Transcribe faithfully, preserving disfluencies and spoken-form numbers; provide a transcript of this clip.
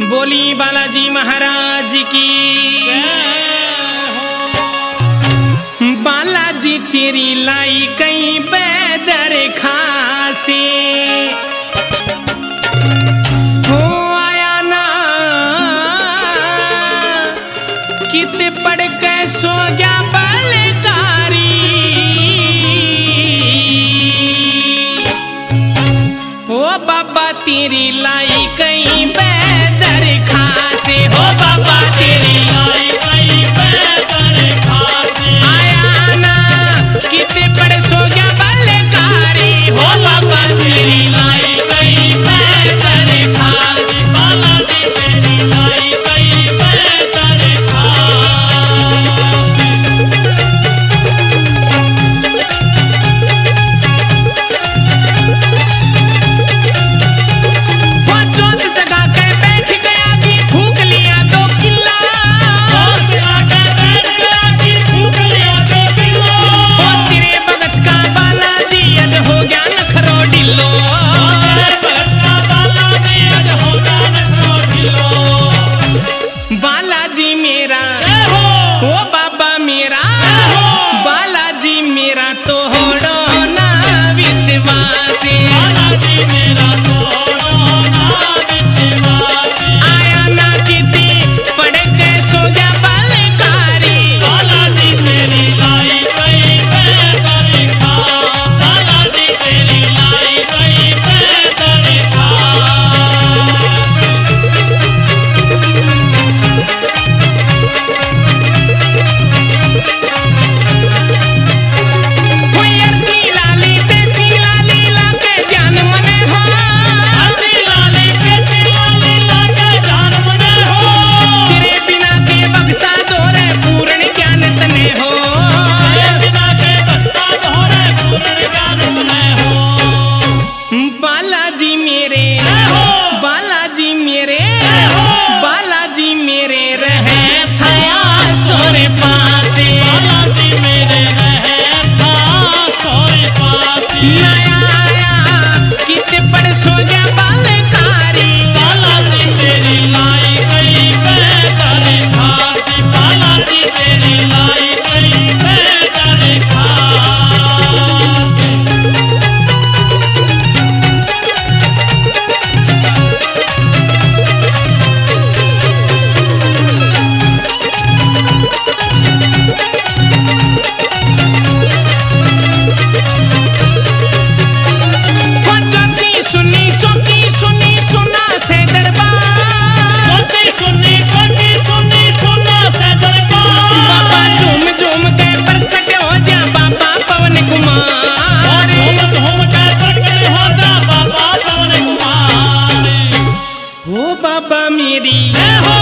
बोली बालाजी महाराज की। बालाजी तेरी लाई कहीं बेदर खासे हो आया ना कित पड़ के सो गया बलकारी हो बाबा तेरी लाई कहीं बेदर खासे हो बाबा तेरी लाई कहीं बेदर खासे आया ना किते पड़ सो गया बलकारी हो बाबा तेरी लाई कहीं बेदर खासे बालाजी तेरी लाई कहीं बेदर खासे। वो जोत जगा के बैठ गया कि फूक लिया दो किला जोत जगा के बैठ गया कि फूक लिया दो किला वो तेरे भगत का बालाजी अज हो गया नखरो ढिलो तेरे भगत का बालाजी अज हो गया नखरो ढिलो बालाजी मेरा ओ बाबा मेरा बालाजी मेरा तो होड़ो ना विश्वास बालाजी मेरा तो होड़ो ना विश्वास आया ना किती पड़ के सो गया बलकारी बालाजी तेरी लाई कहीं बेदर खा बालाजी तेरी लाई कहीं बेदर खा। कोई अर्जी लाली देसी लाली लाके जान मने हो अर्जी लाली देसी लाली लाके जान मने हो तेरे बिना के भक्ता दोरे पूर्ण ज्ञान तने हो तेरे बिना के भक्ता दोरे पूर्ण ज्ञान तने हो बालाजी मेरे बालाजी मेरे बालाजी मेरे रहे थया सोरे पासे बालाजी मेरे रहे था सोरे पासे नया आया किते पड़ सो गया बलकारी बालाजी तेरी लाई कहीं बेदर खासे बालाजी तेरी लाई कहीं बेदर खासे। वो चौथी सुनी चौकी सुनी सुना से दरबार चौथी सुनी चौकी सुनी सुना से दरबार बाबा झूम झूम के प्रकट हो जा बाबा पवन कुमार झूम झूम के प्रकट हो जा बाबा पवन कुमार हो बाबा मेरी हो